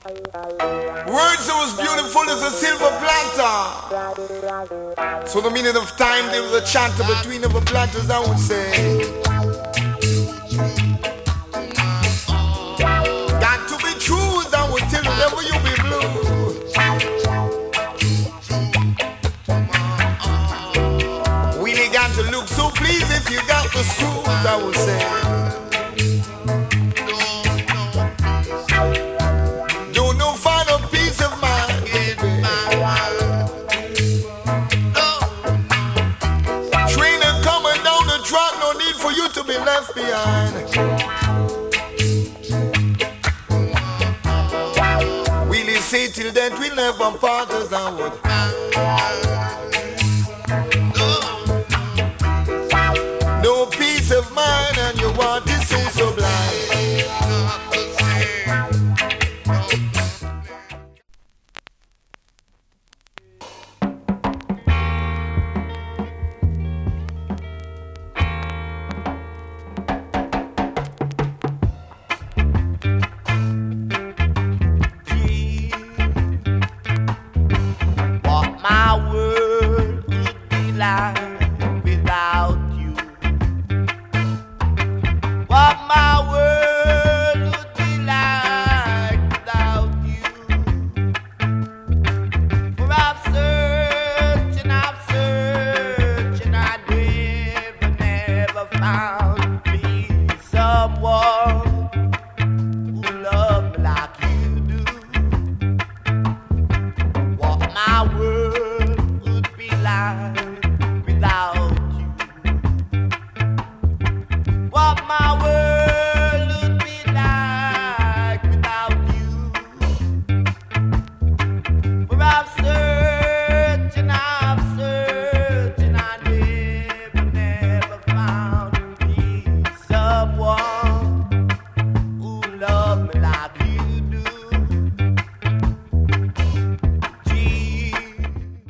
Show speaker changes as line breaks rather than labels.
Words are as beautiful as a silver planter. So the meaning of time, there was a chanter between the planters, I would say. Got to be true, as I would tell you, never you be blue. Really got to look so pleased if you got the screws, I would say. For you to be left behind. We'll say till that we'll never part as I would.